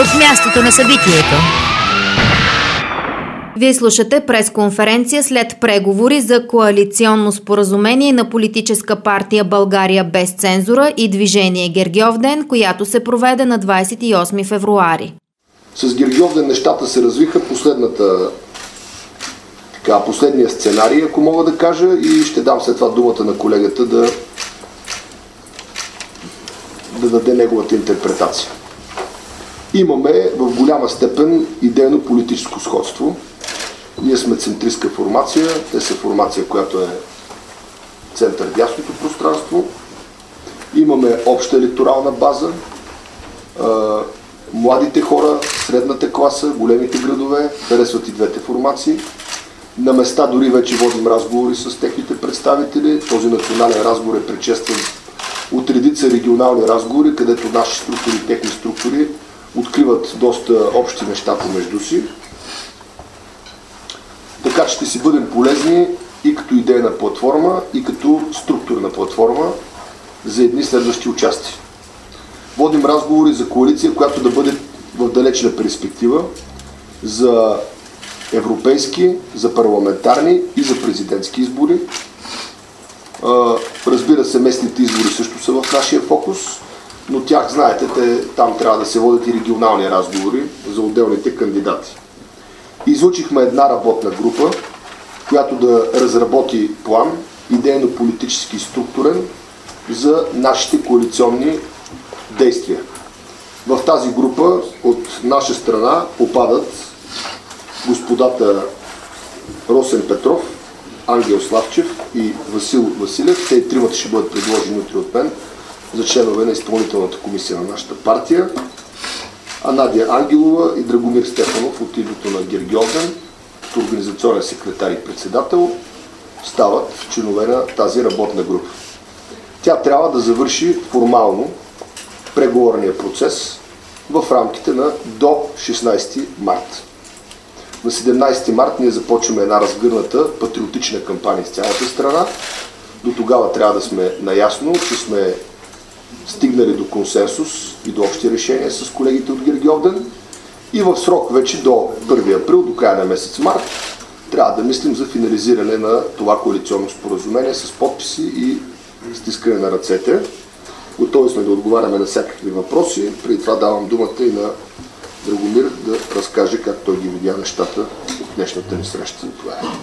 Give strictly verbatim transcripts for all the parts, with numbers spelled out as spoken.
от мястото на събитието. Вие слушате пресконференция след преговори за коалиционно споразумение на политическа партия България без цензура и движение Гергьовден, която се проведе на двадесет и осми февруари. С Гергьовден нещата се развиха последната, така, последния сценарий, ако мога да кажа, и ще дам след това думата на колегата да, да даде неговата интерпретация. Имаме в голяма степен идейно-политическо сходство. Ние сме центристка формация, те са формация, която е център-дясното пространство. Имаме обща електорална база. Младите хора, средната класа, големите градове харесват и двете формации. На места дори вече водим разговори с техните представители. Този национален разговор е предшестван от редица регионални разговори, където наши структури и техни структури откриват доста общи неща помежду си. Така че ще си бъдем полезни и като идейна платформа, и като структурна платформа за едни следващи участия. Водим разговори за коалиция, която да бъде в далечна перспектива за европейски, за парламентарни и за президентски избори. Разбира се, местните избори също са в нашия фокус, но тях, знаете, те, там трябва да се водят и регионални разговори за отделните кандидати. Излучихме една работна група, която да разработи план, идейно-политически и структурен, за нашите коалиционни действия. В тази група от наша страна попадат господата Росен Петров, Ангел Славчев и Васил Василев. Те и тримата ще бъдат предложени утре от мен за членове на изпълнителната комисия на нашата партия. А Надя Ангелова и Драгомир Стефанов от името на Гергьовден, като организационен секретар и председател, стават членове на тази работна група. Тя трябва да завърши формално преговорния процес в рамките на до шестнадесети март. На седемнадесети март ние започваме една разгърната патриотична кампания с цялата страна. До тогава трябва да сме наясно, че сме стигнали до консенсус и до общи решения с колегите от Гергьовден и в срок вече до първи април, до края на месец март, трябва да мислим за финализиране на това коалиционно споразумение с подписи и стискане на ръцете. Готови сме да отговаряме на всякакви въпроси. Преди това давам думата и на Драгомир да разкаже как той ги видя нещата от днешната ни среща. Това е.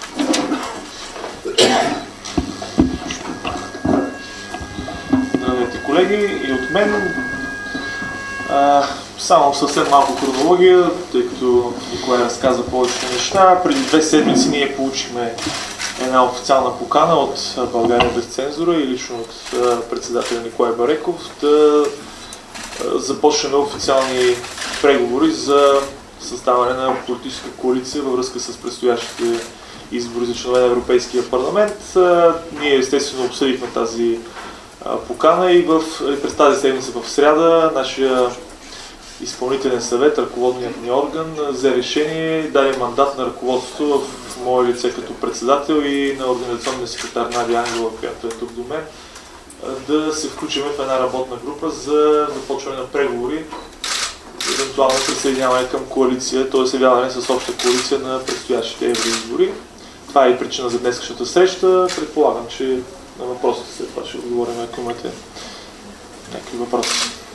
Здравейте, колеги, и от мен. А, само съвсем малко хронология, тъй като Николай разказа повечето неща. Преди две седмици ние получихме една официална покана от България без цензура и лично от председателя Николай Бареков да започнем официални преговори за създаване на политическа коалиция във връзка с предстоящите избори за членове на Европейския парламент. Ние естествено обсъдихме тази покана и в, през тази седмица в сряда нашия изпълнителен съвет, ръководният ни орган, взе решение, даде мандат на ръководството в мое лице като председател и на организационния секретар Надя Ангелова, която е тук до мен, да се включим в една работна група за започване на преговори, евентуално присъединяване към коалиция, т.е. явяване с обща коалиция на предстоящите евроизбори. Това е и причина за днескашната среща. Предполагам, че на въпросите след това ще отговорим, ако имате някакви въпроси.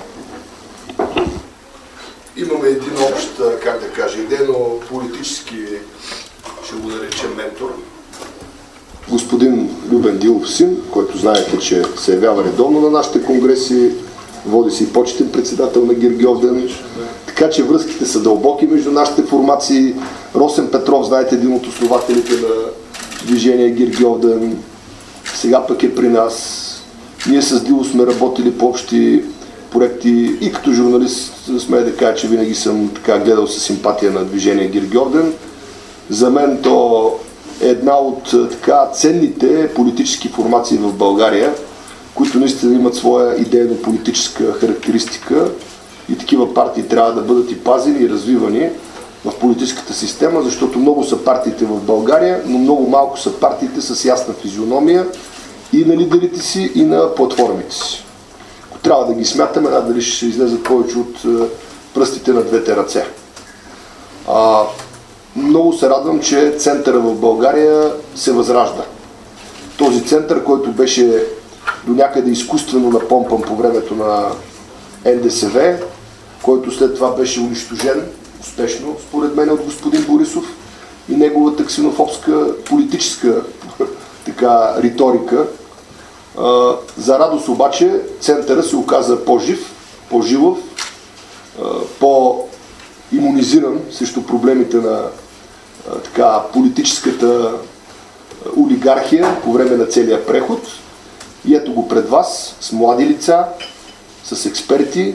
Имаме един общ, как да кажа, идейно-политически, ще го наречем ментор. Господин Любен Дилов син, който знаете, че се явява редовно на нашите конгреси, води си почетен председател на Гергьовден, така че връзките са дълбоки между нашите формации. Росен Петров, знаете, един от основателите на движение Гергьовден, сега пък е при нас. Ние с Дило сме работили по общи проекти и като журналист смея да кажа, че винаги съм така гледал със симпатия на движение Гергьовден. За мен то е една от така ценните политически формации в България, които наистина имат своя идейно-политическа характеристика и такива партии трябва да бъдат и пазени и развивани в политическата система, защото много са партиите в България, но много малко са партиите с ясна физиономия и на лидерите си, и на платформите си. Ако трябва да ги смятаме, дали ще излезат повече от пръстите на двете ръце. А, много се радвам, че центъра в България се възражда. Този център, който беше до някъде изкуствено напомпан по времето на Ен Де Се Ве, който след това беше унищожен успешно, според мен, от господин Борисов и неговата ксенофобска политическа така, риторика. А, за радост обаче центъра се оказа по-жив, по-жилав, по-имунизиран срещу проблемите на а, така, политическата олигархия по време на целия преход. И ето го пред вас с млади лица, с експерти,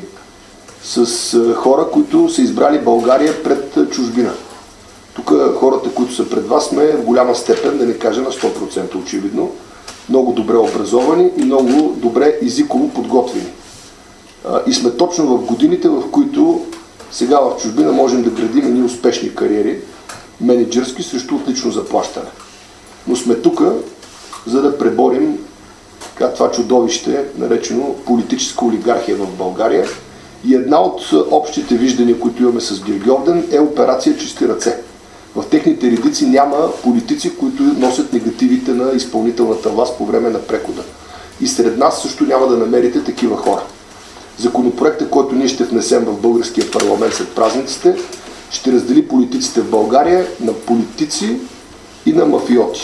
с а, хора, които са избрали България пред а, чужбина. Тук хората, които са пред вас, сме в голяма степен, да не кажа на сто процента очевидно, много добре образовани и много добре езиково подготвени. А, и сме точно в годините, в които сега в чужбина можем да градим едни успешни кариери, менеджерски, срещу отлично заплащане. Но сме тук, за да преборим така, това чудовище, наречено политическа олигархия в България. И една от общите виждания, които имаме с Гергьовден, е операция Чисти ръце. В техните редици няма политици, които носят негативите на изпълнителната власт по време на прехода. И сред нас също няма да намерите такива хора. Законопроектът, който ние ще внесем в българския парламент след празниците, ще раздели политиците в България на политици и на мафиоти.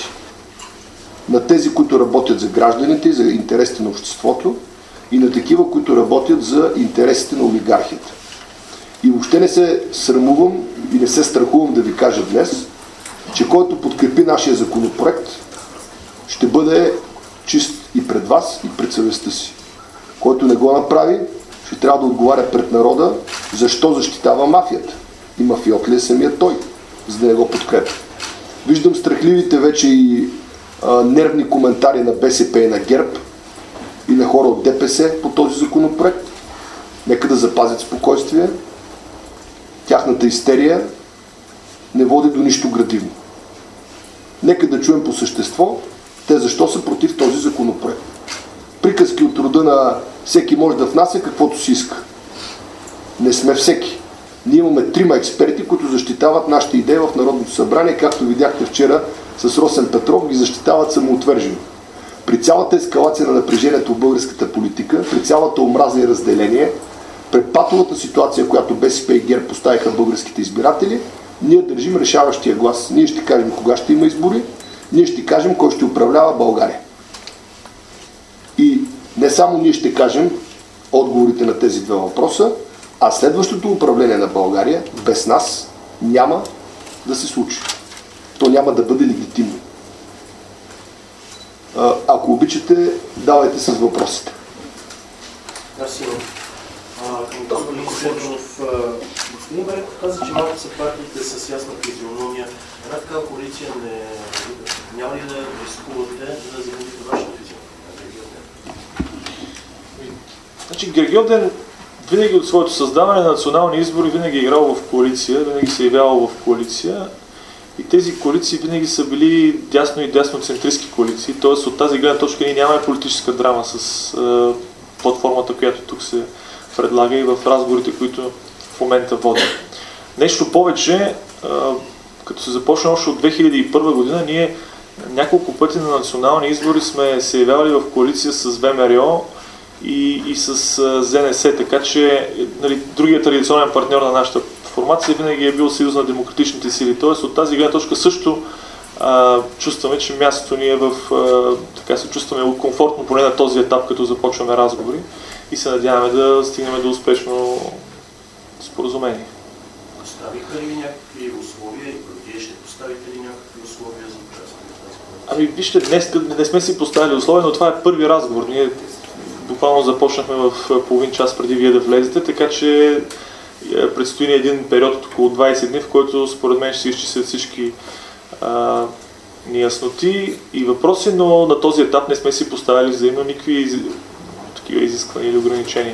На тези, които работят за гражданите и за интересите на обществото, и на такива, които работят за интересите на олигархията. И въобще не се срамувам и не се страхувам да ви кажа днес, че който подкрепи нашия законопроект, ще бъде чист и пред вас, и пред съвестта си. Който не го направи, ще трябва да отговаря пред народа, защо защитава мафията. И мафиот ли е самият той, за да не го подкрепи. Виждам страхливите вече и а, нервни коментари на Бе Се Пе и на ГЕРБ и на хора от Де Пе Се по този законопроект. Нека да запазят спокойствие. Тяхната истерия не води до нищо градивно. Нека да чуем по същество те защо са против този законопроект. Приказки от рода на всеки може да внася каквото си иска. Не сме всеки. Ние имаме трима експерти, които защитават нашите идеи в Народното събрание, както видяхте вчера с Росен Петров, ги защитават самоотвержено. При цялата ескалация на напрежението в българската политика, при цялата омраза и разделение, пред патовата ситуация, която Бе Се Пе и ГЕРБ поставиха българските избиратели, ние държим решаващия глас. Ние ще кажем кога ще има избори, ние ще кажем кой ще управлява България. И не само ние ще кажем отговорите на тези два въпроса, а следващото управление на България без нас няма да се случи. То няма да бъде легитимно. Ако обичате, давайте с въпросите. Аз имам. Към господин Сергов, господин Бареков каза, че малко са партиите с ясна физиономия. Една такава коалиция не... няма ли да рискувате да загубите вашата физиономия? Значи Гергьовден винаги от своето създаване на национални избори винаги е играл в коалиция, винаги се е явявал в коалиция. И тези коалиции винаги са били дясно и дясноцентристски коалиции, т.е. от тази гледна точка ние нямаме политическа драма с е, платформата, която тук се предлага и в разговорите, които в момента водим. Нещо повече, е, като се започна още от две хиляди и първа година, ние няколко пъти на национални избори сме се явявали в коалиция с Вэ Ем Ер О и, и с Зен Ес Е, така че нали, другият традиционен партньор на нашата формация винаги е бил Съюз на демократичните сили. Т.е. от тази гледна точка също а, чувстваме, че мястото ни е в... А, така се чувстваме комфортно поне на този етап, като започваме разговори и се надяваме да стигнем до успешно споразумение. Поставиха ли някакви условия и вие ще поставите ли някакви условия за участие в тази коалиция? Ами вижте, днес не сме си поставили условия, но това е първи разговор. Ние буквално започнахме в половин час преди вие да влезете, така че предстои ни един период от около двайсет дни, в който според мен ще се изчислят всички а, неясноти и въпроси, но на този етап не сме си поставили взаимно никакви из... такива изисквания или ограничения.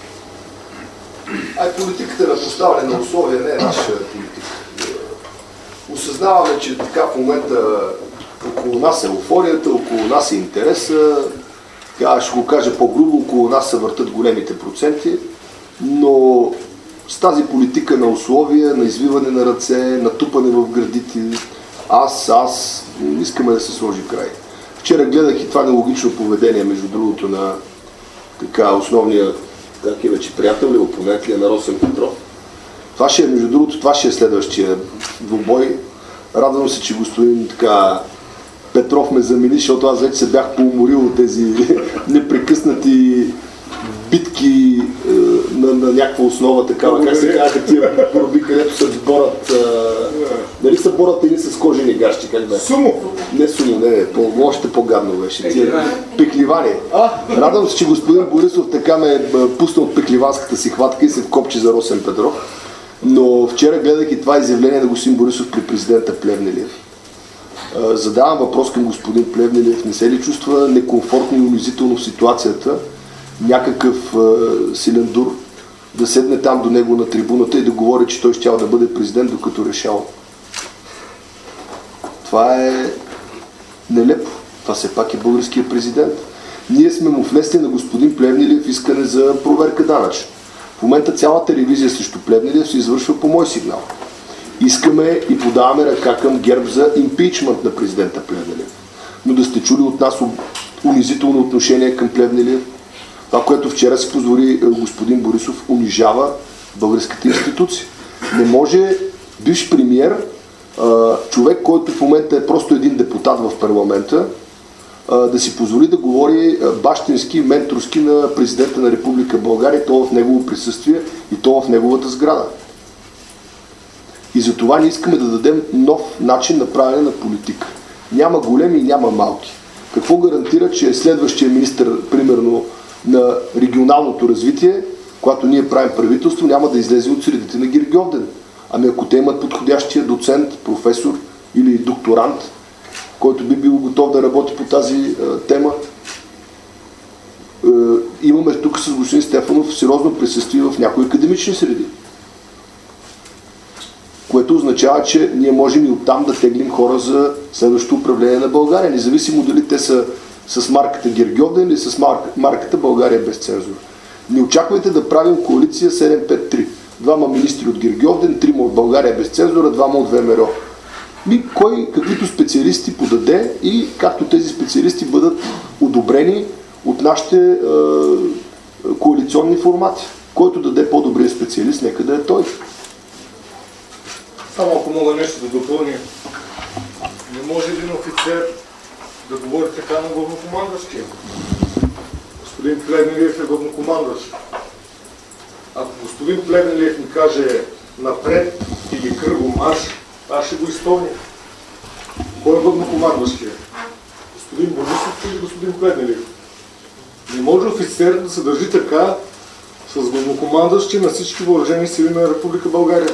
А политиката на поставяне на условия не е наша политика. Осъзнаваме, че така в момента около нас е еуфорията, около нас е интереса, така ще го кажа по-грубо, около нас се въртат големите проценти, но с тази политика на условия, на извиване на ръце, натупане в гърдите, аз, аз, искаме да се сложи край. Вчера гледах и това нелогично поведение, между другото, на така основния, как е вече, приятел ли, опонент ли е на Росен Петров. Това ще е, между другото, това ще е следващия двубой. Радвам се, че господин така Петров ме замени, защото аз вече се бях поуморил от тези непрекъснати битки е, на, на някаква основа, такава, как се казаха тия борби, където се борят. Е, дали се борят едни с кожени гащи, как бе? Сумо! Не сумо, не, не, по, още по-гадно беше. Тия пекливани. Радвам се, че господин Борисов така ме пусна от пекливанската си хватка и се вкопчи за Росен Петров. Но вчера гледах и това изявление на господин Борисов при президента Плевнелиев. Задавам въпрос към господин Плевнелиев. Не се ли чувства некомфортно и унизително в ситуацията някакъв е, силен дур да седне там до него на трибуната и да говори, че той щял да бъде президент, докато решал? Това е нелепо. Това все пак е българския президент. Ние сме му внесли на господин Плевнелиев искане за проверка данъчна. В момента цялата ревизия срещу Плевнелиев се извършва по мой сигнал. Искаме и подаваме ръка към ГЕРБ за импичмент на президента Плевнелиев. Но да сте чули от нас унизително отношение към Плевнелиев, това, което вчера си позволи господин Борисов, унижава българската институция. Не може бивш премиер, човек, който в момента е просто един депутат в парламента, да си позволи да говори бащински, менторски на президента на Република България, то в негово присъствие и то в неговата сграда. И за това ние искаме да дадем нов начин на правене на политика. Няма големи и няма малки. Какво гарантира, че следващия министър, примерно, на регионалното развитие, когато ние правим правителство, няма да излезе от средите на Гергьовден? Ами ако те имат подходящия доцент, професор или докторант, който би бил готов да работи по тази е, тема. Е, имаме тук с господин Стефанов сериозно присъствие в някои академични среди. Което означава, че ние можем и оттам да теглим хора за следващото управление на България, независимо дали те са с марката Гергьовден или с марка, марката България без цензура. Не очаквайте да правим коалиция седем пет три. Двама министри от Гергьовден, трима от България без цензура, двама от ВМРО. Ми, кой каквито специалисти подаде и както тези специалисти бъдат одобрени от нашите е, коалиционни формати. Който даде по-добрия специалист, нека да е той. Само ако мога нещо да допълня. Не може един офицер да говори така на главнокомандващия. Господин Плевнелиев е главнокомандващ. Ако господин Плевнелиев ни каже напред или кръгом марш, аз ще го изпълня. Кой е главнокомандващия? Господин Борисов или господин Плевнелиев? Не може офицер да се държи така с главнокомандващи на всички въоръжени сили на Република България.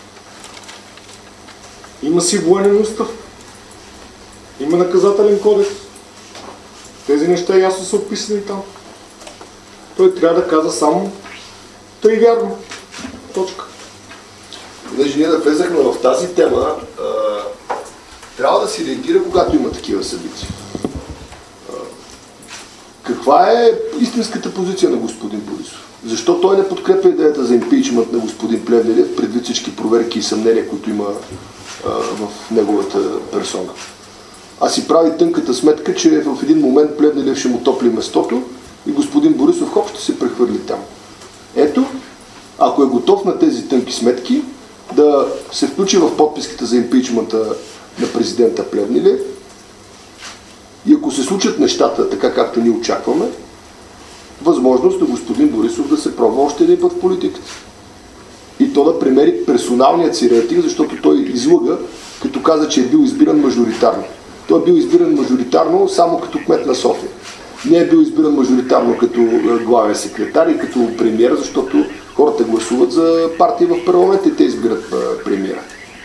Има си военен устав. Има наказателен кодекс. Тези неща ясно са описани там. Той трябва да каза само тъй вярно. Точка. Понеже ние да влезахме в тази тема, а, трябва да си реагира, когато има такива събития. А, каква е истинската позиция на господин Борисов? Защо той не подкрепя идеята за импичмент на господин Плевнелиев, предвид всички проверки и съмнения, които има а, в неговата персона? А си прави тънката сметка, че в един момент Плевнелиев ще му топли местото и господин Борисов хоп ще се прехвърли там. Ето, ако е готов на тези тънки сметки, да се включи в подписката за импичмента на президента Плевнелиев и ако се случат нещата така, както ние очакваме, възможност на господин Борисов да се пробва още един път в политиката. И то да премери персоналният си рейтинг, защото той излъга, като каза, че е бил избиран мажоритарно. Той е бил избиран мажоритарно само като кмет на София. Не е бил избиран мажоритарно като главен секретар и като премиер, защото хората гласуват за партии в парламента и те избират премиера.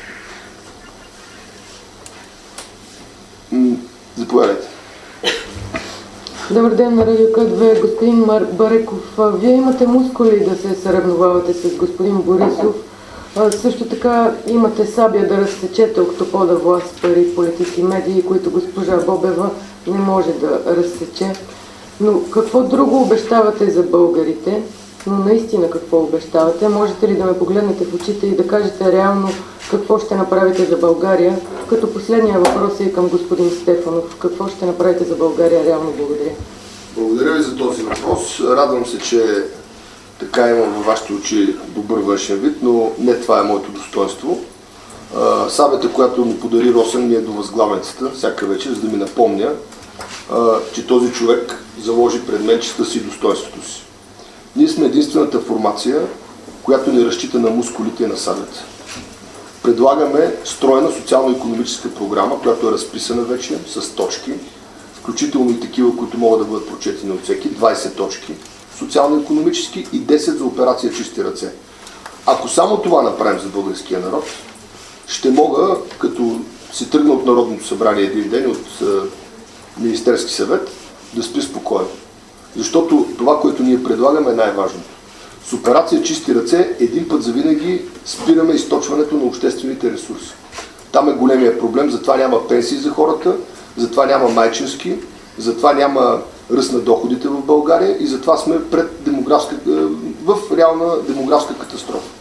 Заповядайте. Добър ден на Радио К две. Господин Бареков, вие имате мускули да се съревновавате с господин Борисов. Също така имате сабя да разсечете октопода власт, пари, политики, медии, които госпожа Бобева не може да разсече. Но какво друго обещавате за българите? но наистина какво обещавате? Можете ли да ме погледнете в очите и да кажете реално какво ще направите за България? Като последния въпрос е и към господин Стефанов. Какво ще направите за България реално? Благодаря. Благодаря ви за този въпрос. Радвам се, че така имам във вашите очи добър външен вид, но не това е моето достоинство. Сабята, която ми подари Росен, ми е до възглавницата всяка вечер, за да ми напомня, че този човек заложи пред мен честта си и достоинството си. Ние сме единствената формация, която не разчита на мускулите и на сабята. Предлагаме стройна социално-икономическа програма, която е разписана вече с точки, включително и такива, които могат да бъдат прочетени от всеки, двайсет точки, социално-икономически и десет за операция чисти ръце. Ако само това направим за българския народ, ще мога, като си тръгна от Народното събрание един ден, от е, Министерски съвет, да спи спокойно. Защото това, което ние предлагаме, е най-важното. С операция чисти ръце един път завинаги спираме източването на обществените ресурси. Там е големия проблем, затова няма пенсии за хората, затова няма майчински, затова няма ръст на доходите в България и затова сме пред демографска, в реална демографска катастрофа.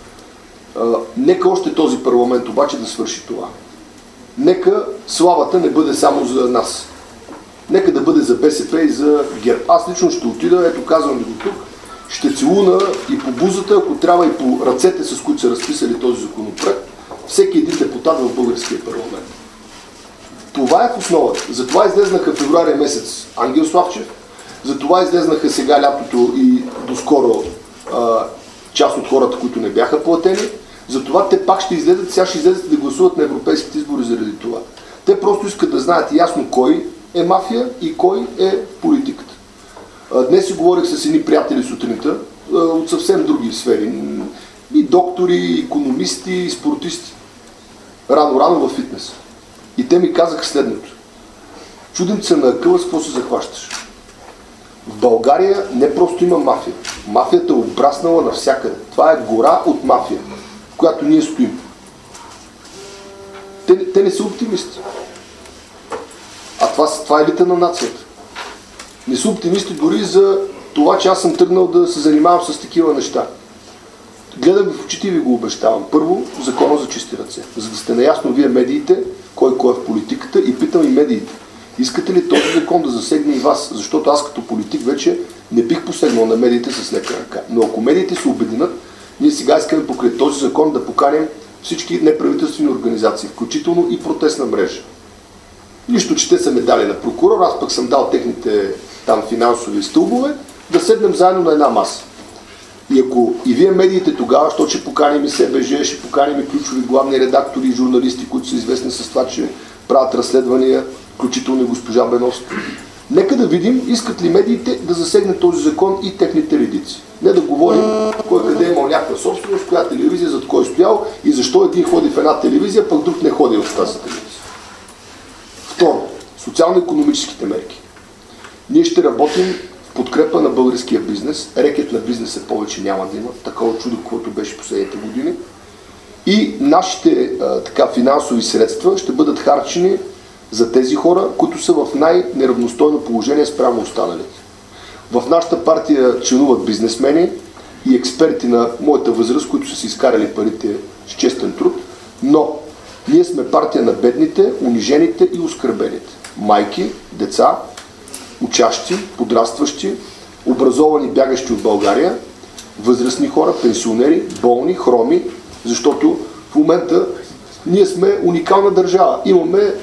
Нека още този парламент обаче да свърши това. Нека славата не бъде само за нас. Нека да бъде за БСП и за ГЕРБ. Аз лично ще отида, ето казвам ви го тук, ще целуна и по бузата, ако трябва и по ръцете, с които са разписали този законопроект, всеки един депутат в българския парламент. Това е в основата. Затова излезнаха февруари месец Ангел Славчев, затова излезнаха сега лятото и доскоро а, част от хората, които не бяха платени. Затова те пак ще излезат, сега ще излезат да гласуват на европейските избори заради това. Те просто искат да знаят ясно кой е мафия и кой е политиката. Днес си говорих с едни приятели сутринта от съвсем други сфери. И доктори, и икономисти, и спортисти. Рано-рано в фитнес. И те ми казаха следното. Чудим се на акъла, с какво се захващаш. В България не просто има мафия. Мафията е обраснала навсякъде. Това е гора от мафия, в която ние стоим. Те, те не са оптимисти. А това, това е елита на нацията. Не са оптимисти дори за това, че аз съм тръгнал да се занимавам с такива неща. Гледам ви в очите и ви го обещавам. Първо, закона за чисти ръце. За да сте наясно вие медиите, кой кой е в политиката, и питам и медиите. Искате ли този закон да засегне и вас? Защото аз като политик вече не бих посегнал на медиите с лека ръка. Но ако медиите се обединят, ние сега искаме покрай този закон да поканим всички неправителствени организации, включително и протестна мрежа. Нищо, че те са ме дали на прокурор, аз пък съм дал техните там финансови стълбове, да седнем заедно на една маса. И ако и вие медиите тогава, защото ще поканим и СБЖ, ще поканим и ключови главни редактори и журналисти, които са известни с това, че правят разследвания, включително и госпожа Беновска. Нека да видим, искат ли медиите да засегнат този закон и техните редици. Не да говорим кой къде е имал някаква собственост, коя телевизия, зад кой е стоял и защо един ходи в една телевизия, пък друг не ходи в тази телевизия. Второ, социално-икономическите мерки. Ние ще работим в подкрепа на българския бизнес. Рекет на бизнеса повече няма да има. Такова чудо, което беше последните години. И нашите а, така, финансови средства ще бъдат харчени за тези хора, които са в най-неравностойно положение спрямо останалите. В нашата партия членуват бизнесмени и експерти на моята възраст, които са си изкарали парите с честен труд, но ние сме партия на бедните, унижените и оскърбените. Майки, деца, учащи, подрастващи, образовани, бягащи от България, възрастни хора, пенсионери, болни, хроми, защото в момента ние сме уникална държава. Имаме,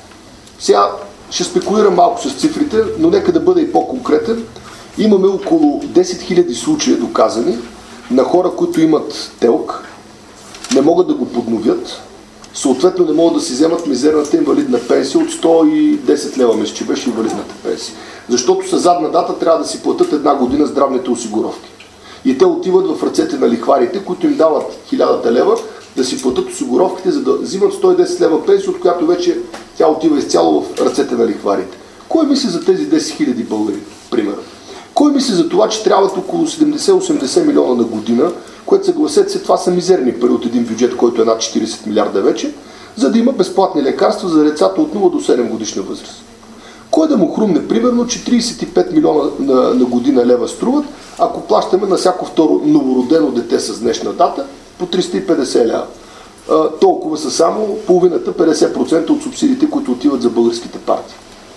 сега ще спекулирам малко с цифрите, но нека да бъда и по-конкретен. Имаме около десет хиляди случаи доказани на хора, които имат телк, не могат да го подновят, съответно не могат да си вземат мизерната инвалидна пенсия от сто и десет лева, мисля, че беше инвалидната пенсия. Защото със задна дата трябва да си платят една година здравните осигуровки. И те отиват в ръцете на лихварите, които им дават хиляда лева да си платят осигуровките, за да взимат сто и десет лева пенсия, от която вече тя отива изцяло в ръцете на лихварите. Кой мисли за тези десет хиляди българи, примерно? Кой мисли за това, че трябват около седемдесет-осемдесет милиона на година, което съгласете се, това са мизерни пари от един бюджет, който е над четиридесет милиарда вече, за да има безплатни лекарства за децата от нула до седем годишна възраст? Кой да му хрумне, примерно, че тридесет и пет милиона на, на година лева струват, ако плащаме на всяко второ новородено дете с днешна дата по триста и петдесет лева. А, толкова са само половината, петдесет процента от субсидиите, които отиват за българските партии.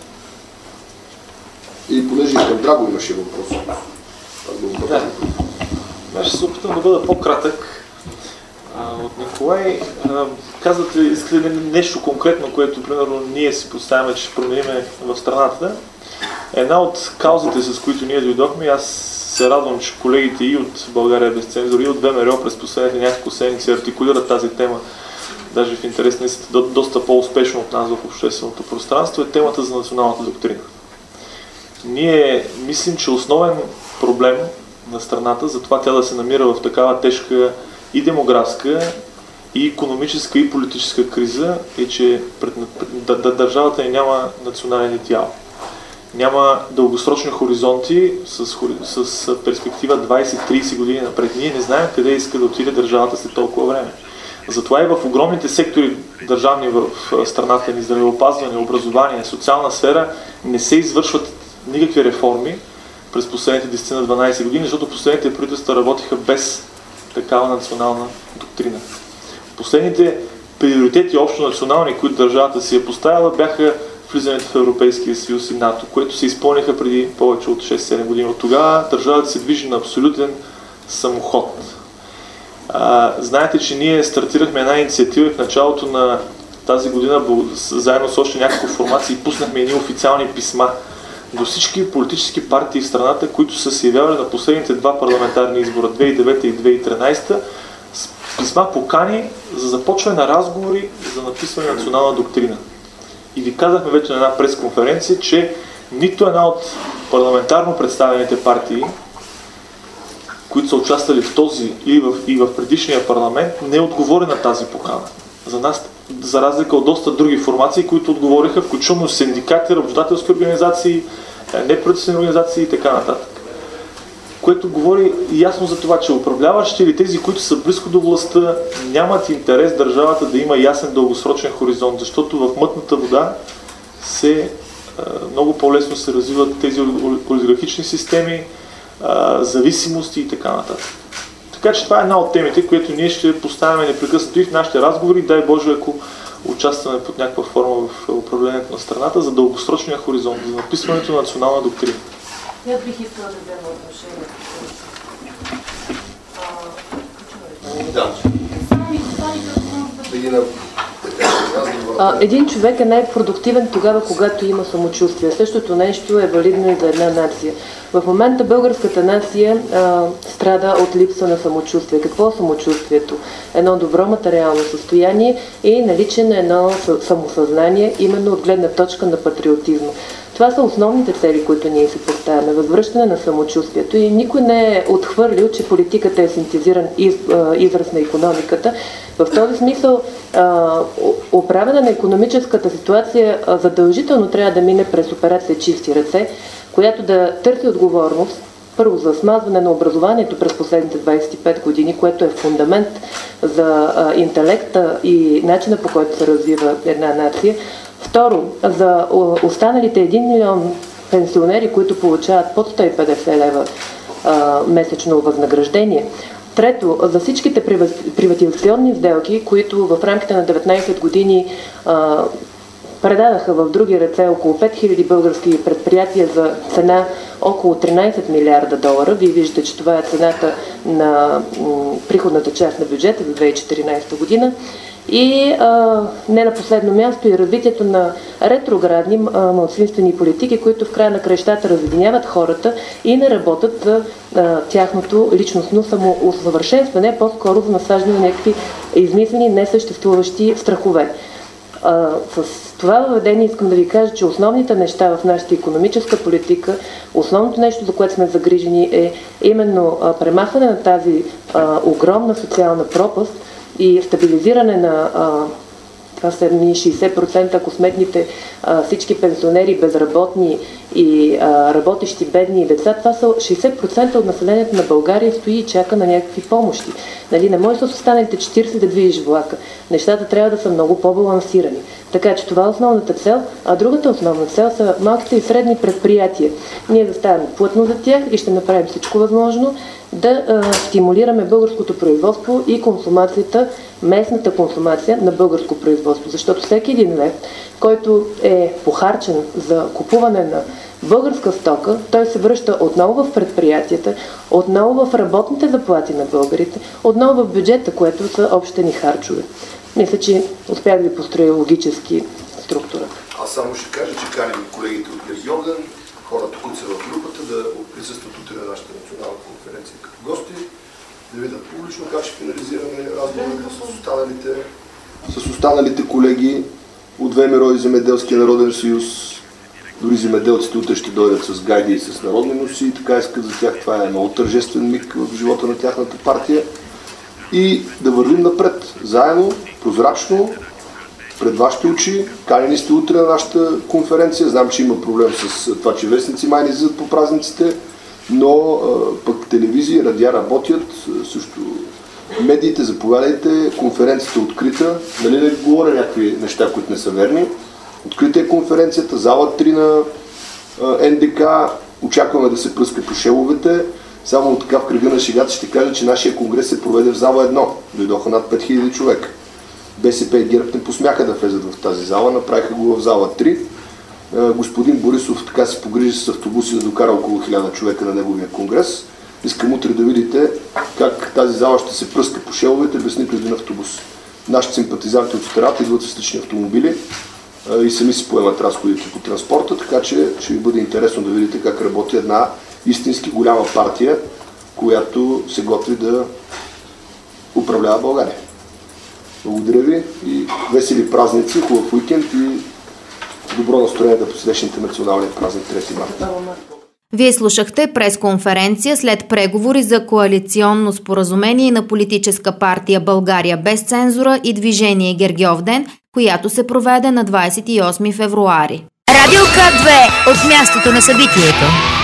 Или понеже и към Драго имаше въпрос. Да. Аз ще се опитам да бъда по-кратък от Николай. А, казвате, искате ли нещо конкретно, което, примерно, ние си поставяме, че ще променим в страната. Една от каузите, с които ние дойдохме, аз се радвам, че колегите и от България без цензура, и от ВМРО през последните няколко седмици артикулират тази тема, даже в интерес на истината, доста по-успешно от нас в общественото пространство, е темата за националната доктрина. Ние мислим, че основен проблем на страната, за това тя да се намира в такава тежка и демографска, и икономическа, и политическа криза, е, че пред, пред, да, държавата ни няма национален идеал. Няма дългосрочни хоризонти с, с перспектива двайсет-трийсет години напред. Ние не знаем къде иска да отиде държавата след толкова време. Затова и в огромните сектори държавни в страната ни, здравеопазване, образование, социална сфера, не се извършват никакви реформи през последните десет на дванайсет години, защото последните правителства работиха без такава национална доктрина. Последните приоритети общо национални, които държавата си е поставила, бяха влизането в Европейския съюз и НАТО, което се изпълниха преди повече от шест-седем години. От тогава държавата се движи на абсолютен самоход. А, знаете, че ние стартирахме една инициатива в началото на тази година, заедно с още няколко формации, пуснахме едни официални писма до всички политически партии в страната, които са се явявали на последните два парламентарни избора, две хиляди и девета и две хиляди и тринайсета, с писма покани за започване на разговори за написване на национална доктрина. И ви казахме вече на една пресконференция, че нито една от парламентарно представените партии, които са участвали в този и в, и в предишния парламент, не отговори на тази покана. За нас, за разлика от доста други формации, които отговориха, включително синдикати, работодателски организации, неправителствени организации и така нататък. Което говори ясно за това, че управляващи или тези, които са близко до властта, нямат интерес държавата да има ясен дългосрочен хоризонт, защото в мътната вода се, много по-лесно се развиват тези олигархични системи, зависимости и така нататък. Така че това е една от темите, които ние ще поставяме непрекъснато и в нашите разговори. Дай Боже, ако участваме под някаква форма в управлението на страната, за дългосрочния хоризонт, за написването на национална доктрина. Я бих искала да взема отношение. А, един човек е най-продуктивен тогава, когато има самочувствие. Същото нещо е валидно и за една нация. В момента българската нация а, страда от липса на самочувствие. Какво е самочувствието? Едно добро материално състояние и наличие на едно самосъзнание, именно от гледна точка на патриотизма. Това са основните цели, които ние си поставяме. Възвръщане на самочувствието и никой не е отхвърлил, че политиката е синтезиран из, а, израз на икономиката. В този смисъл оправяне на икономическата ситуация а, задължително трябва да мине през операция Чисти ръце, която да търси отговорност първо за смазване на образованието през последните двайсет и пет години, което е фундамент за а, интелекта и начина, по който се развива една нация. Второ, за останалите един милион пенсионери, които получават под сто и петдесет лева а, месечно възнаграждение. Трето, за всичките приватизационни сделки, които в рамките на деветнайсет години а, предадаха в други ръце около пет хиляди български предприятия за цена около тринайсет милиарда долара. Вие виждате, че това е цената на м, приходната част на бюджета за две хиляди и четиринайсета година. И а, не на последно място и развитието на ретроградни а, малцинствени политики, които в края на краищата разединяват хората и не работят за а, тяхното личностно самоусъвършенстване, по-скоро за насаждане на някакви измислени, несъществуващи страхове. А, с това въведение искам да ви кажа, че основните неща в нашата икономическа политика, основното нещо, за което сме загрижени, е именно а, премахване на тази а, огромна социална пропаст и стабилизиране на а, Това са едни шейсет процента, ако сметните а, всички пенсионери, безработни и а, работещи бедни и деца. Това са шейсет процента от населението на България стои и чака на някакви помощи. Нали, не може с останалите четирийсет да движиш влака. Нещата трябва да са много по-балансирани. Така че това е основната цел, а другата основна цел са малките и средни предприятия. Ние да ставаме плътно за тях и ще направим всичко възможно да а, стимулираме българското производство и консумацията, местната консумация на българско производство. Защото всеки един лев, който е похарчен за купуване на българска стока, той се връща отново в предприятията, отново в работните заплати на българите, отново в бюджета, което са общите ни харчове. Мисля, че успях да ви построя логически структура. Аз само ще кажа, че каним колегите от Гергьовден, хората, които са в групата, да присъстват утре на нашата национална конференция като гости, да видят публично как ще финализираме разговорите с останалите, с останалите колеги от ВМРО и Земеделския народен съюз. Дори земеделците утре ще дойдат с гайди и с народни носи, така искат за тях. Това е много тържествен миг в живота на тяхната партия. И да вървим напред, заедно, прозрачно, пред вашите очи. Канени сте утре на нашата конференция. Знам, че има проблем с това, че вестници май не излизат по празниците, но а, пък телевизии, радиа работят, също медиите, заповядайте, конференцията е открита. Нали не говоря някакви неща, които не са верни. Открита е конференцията, зала три на а, Н Д К. Очакваме да се пръска по шеловете. Само така в кръга на шегата ще кажа, че нашия конгрес се проведе в зала едно. Дойдоха над пет хиляди човека. БСП и ГЕРБ не посмяха да влезат в тази зала, направиха го в зала три. Господин Борисов така се погрижи с автобуси да докара около хиляда човека на неговия конгрес. Искам утре да видите как тази зала ще се пръска по шеловете без нито един автобус. Нашите симпатизанти от страната идват с лични автомобили и сами си поемат разходите по транспорта, така че ще ви бъде интересно да видите как работи една истински голяма партия, която се готви да управлява България. Благодаря ви и весели празници, хубав уикенд и добро настроение да посрещнете националния празник трети март. Вие слушахте пресконференция след преговори за коалиционно споразумение на политическа партия България без цензура и движение Гергьовден, която се проведе на двадесет и осми февруари. Радио К две от мястото на събитието.